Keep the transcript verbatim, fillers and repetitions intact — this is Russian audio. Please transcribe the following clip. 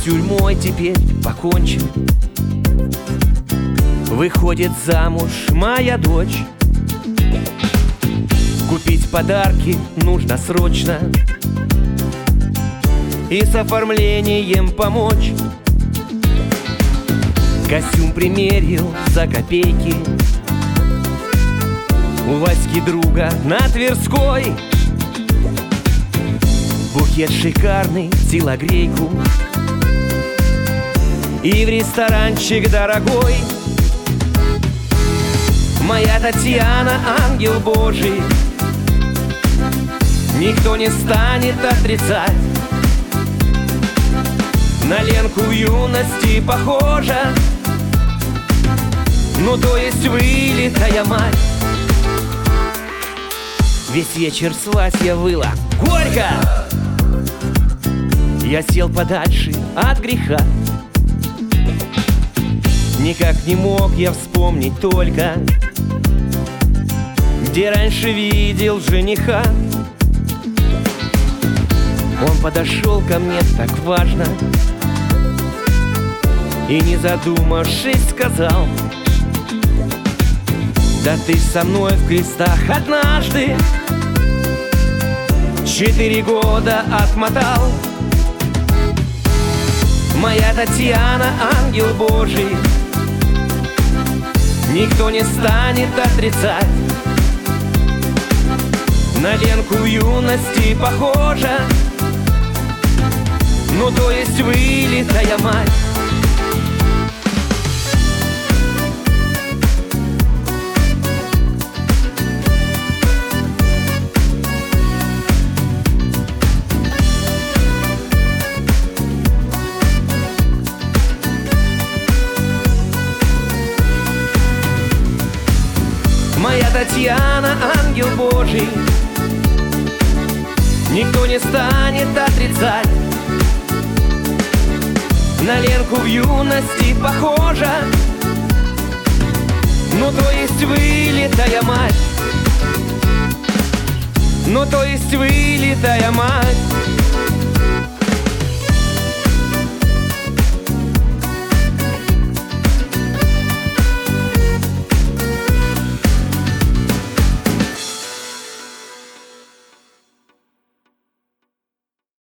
тюрьмой теперь покончен. Выходит замуж моя дочь. Купить подарки нужно срочно и с оформлением помочь. Костюм примерил за копейки у Васьки друга на Тверской. Букет шикарный, телогрейку и в ресторанчик дорогой. Моя Татьяна ангел Божий, никто не станет отрицать. На Ленку в юности похожа, ну то есть вылитая мать. Весь вечер с Васей выла горько. Я сел подальше от греха. Никак не мог я вспомнить только, где раньше видел жениха. Он подошел ко мне так важно и, не задумавшись, сказал: да ты со мной в крестах однажды четыре года отмотал. Моя Татьяна ангел Божий, никто не станет отрицать. На Ленку в юности похожа, ну то есть вылитая мать. Моя Татьяна ангел Божий, никто не станет отрицать. На Ленку в юности похожа, ну то есть вылитая мать. Ну то есть вылитая мать.